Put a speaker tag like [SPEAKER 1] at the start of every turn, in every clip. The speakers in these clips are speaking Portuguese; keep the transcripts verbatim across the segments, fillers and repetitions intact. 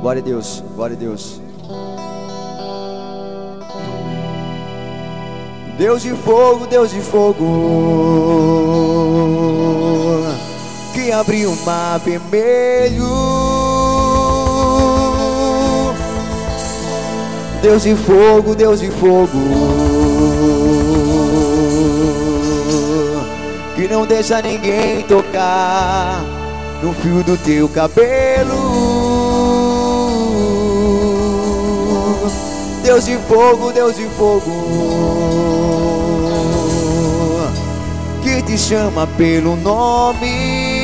[SPEAKER 1] Glória a Deus, glória a Deus. Deus de fogo, Deus de fogo, que abriu o mar vermelho. Deus de fogo, Deus de fogo, que não deixa ninguém tocar no fio do teu cabelo. Deus de fogo, Deus de fogo, que te chama pelo nome.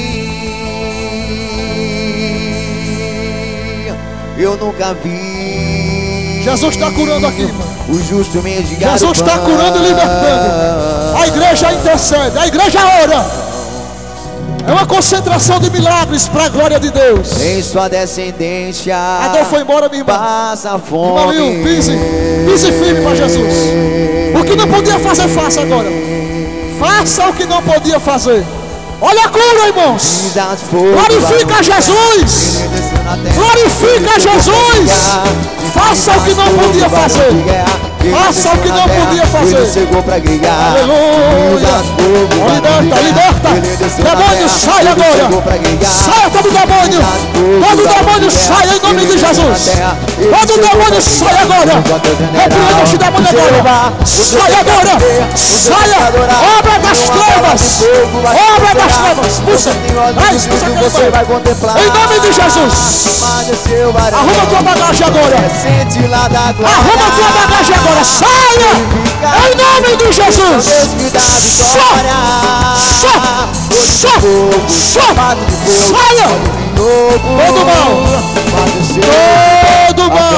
[SPEAKER 1] Eu nunca vi.
[SPEAKER 2] Jesus está curando aqui, irmão.
[SPEAKER 1] O justo mendigar.
[SPEAKER 2] Jesus está curando e libertando. A igreja intercede, a igreja ora. É uma concentração de milagres para a glória de Deus.
[SPEAKER 1] Em sua descendência
[SPEAKER 2] a dor foi embora, minha irmã.
[SPEAKER 1] Passa fome.
[SPEAKER 2] Irmão, pise, pise firme para Jesus. O que não podia fazer, faça agora. Faça o que não podia fazer. Olha a cura, irmãos. Glorifica Jesus. Glorifica Jesus. Faça o que não podia fazer. Faça o que não podia fazer. Aleluia. Liberta, liberta. Demônio, sai agora. Saia todo demônio. Todo demônio saia em nome de Jesus. Todo demônio sai agora. Repreenda este demônio agora. Sai agora. Saia. Obra das trevas. Obra das trevas. Expulsa. Vai, expulsa aquele banho. Em nome de Jesus. Arruma tua bagagem agora. Arruma tua bagagem agora. Saia! Em nome de Jesus! Só! Só! Só! Só! Saia! Todo mal! Todo mal!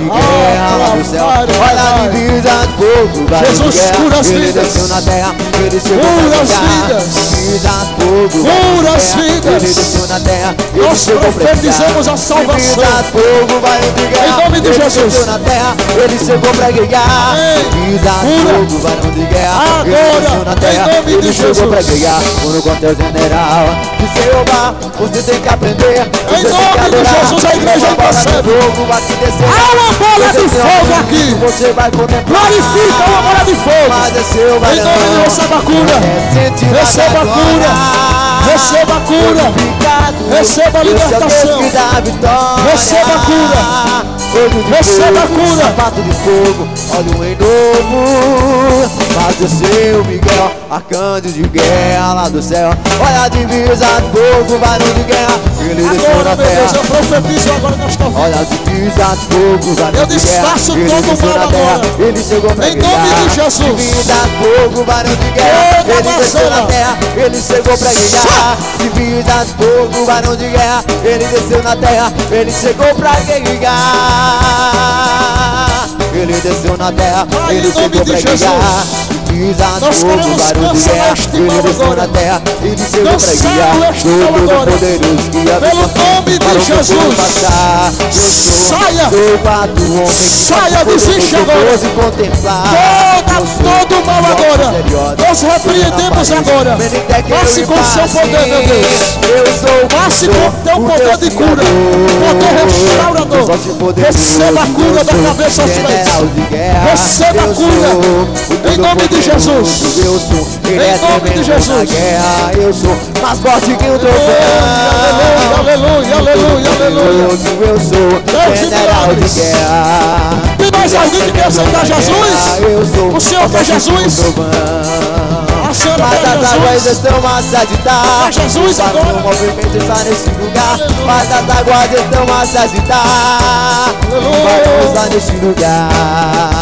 [SPEAKER 2] Jesus cura as vidas! Cura as vidas! Cura as vidas! Nós profetizamos a salvação! Em nome de Jesus!
[SPEAKER 1] Ele chegou pra guerrear,
[SPEAKER 2] cura agora, em nome de Jesus.
[SPEAKER 1] Quando com teu general, de Jeová, você tem que aprender.
[SPEAKER 2] Em nome de Jesus, a igreja percebe. Há uma bola de fogo aqui.
[SPEAKER 1] Você vai contemplar.
[SPEAKER 2] Glorifica uma bola de fogo. Em nome de receba a cura. Receba a cura. Receba a cura. Receba a libertação. Receba a cura. Receba a cura.
[SPEAKER 1] Sapato de fogo, óleo em novo. Faz o seu Miguel, arcanjo de guerra lá do céu. Olha a divisa de fogo, varão de guerra. Ele desceu na terra.
[SPEAKER 2] Eu profetizo agora nesta vida.
[SPEAKER 1] Olha a divisa de fogo, varão de guerra.
[SPEAKER 2] Eu desfaço todo o mal agora.
[SPEAKER 1] Ele chegou pra
[SPEAKER 2] em nome de Jesus.
[SPEAKER 1] Divisa de fogo, varão de guerra. Ele desceu na terra. Ele chegou pra guerrear. Divisa de fogo, varão de guerra. Ele desceu na terra. Ele chegou pra guerrear. Ele desceu na terra,
[SPEAKER 2] Pai,
[SPEAKER 1] ele chegou pra guiar.
[SPEAKER 2] Nós queremos cancelar este mal agora. Cancela este mal agora. Pelo nome de Jesus. Saia. Saia, desiste agora. Toda, todo o mal agora. Nós repreendemos agora. Passe com o seu poder, meu Deus. Passe com o teu poder de cura. Poder restaurador. Receba a cura da cabeça aos pés. Receba a cura. Em nome de Jesus.
[SPEAKER 1] Eu sou, ele
[SPEAKER 2] em nome de Jesus.
[SPEAKER 1] Guerra, eu sou mais forte que o trovão.
[SPEAKER 2] Aleluia, aleluia, aleluia.
[SPEAKER 1] Eu sou general de guerra.
[SPEAKER 2] Tem mais alguém que quer aceitar Jesus? O Senhor quer Jesus? A senhora
[SPEAKER 1] mas
[SPEAKER 2] quer
[SPEAKER 1] as águas
[SPEAKER 2] Jesus?
[SPEAKER 1] estão a se agitar.
[SPEAKER 2] Quer Jesus agora?
[SPEAKER 1] O movimento está nesse lugar. Mas as águas estão a se agitar.
[SPEAKER 2] Aleluia.
[SPEAKER 1] Vamos lá nesse lugar.